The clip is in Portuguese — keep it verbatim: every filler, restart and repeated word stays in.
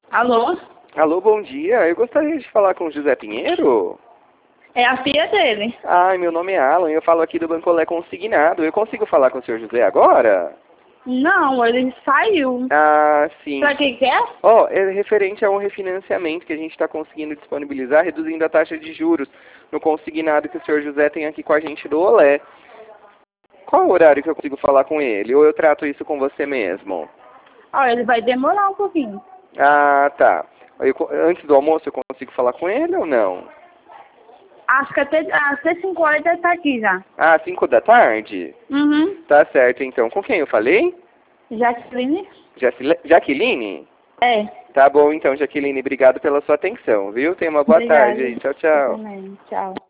Alô? Alô, bom dia. Eu gostaria de falar com o José Pinheiro. É a filha dele. Ai, meu nome é Alan e eu falo aqui do Banco Olé Consignado. Eu consigo falar com o senhor José agora? Não, ele saiu. Ah, sim. Pra que que é? Ó, é referente a um refinanciamento que a gente está conseguindo disponibilizar, reduzindo a taxa de juros no consignado que o senhor José tem aqui com a gente do Olé. Qual o horário que eu consigo falar com ele? Ou eu trato isso com você mesmo? Ó, ele vai demorar um pouquinho. Ah, tá. Eu, antes do almoço eu consigo falar com ele ou não? Acho que até, até cinco horas deve estar aqui já. Ah, cinco da tarde? Uhum. Tá certo, então. Com quem eu falei? Jacqueline? Jacile- Jaqueline? É. Tá bom, então, Jaqueline. Obrigado pela sua atenção, viu? Tenha uma boa Obrigada. tarde aí. Tchau, tchau. Também. Tchau.